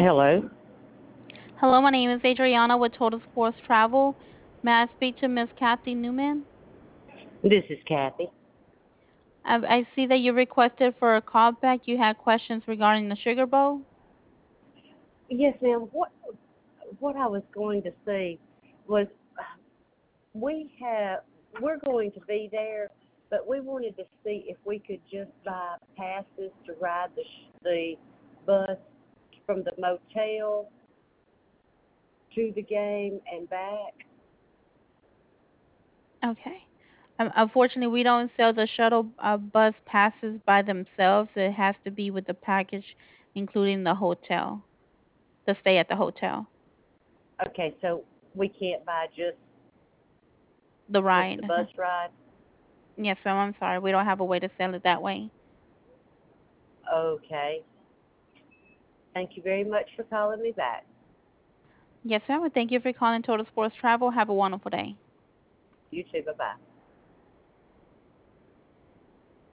Hello. Hello, my name is Adriana with Total Sports Travel. May I speak to Miss Kathy Newman? This is Kathy. I see that you requested for a callback. You had questions regarding the Sugar Bowl. Yes, ma'am. What I was going to say was we have we're going to be there, but we wanted to see if we could just buy passes to ride the bus from the motel to the game and back. Okay. Unfortunately, we don't sell the shuttle bus passes by themselves. It has to be with the package, including the hotel, the stay at the hotel, Okay, so we can't buy the just ride. the bus ride. Yes, ma'am. I'm sorry. We don't have a way to sell it that way. Okay. Thank you very much for calling me back. Yes, ma'am. Thank you for calling Total Sports Travel. Have a wonderful day. You too. Bye bye.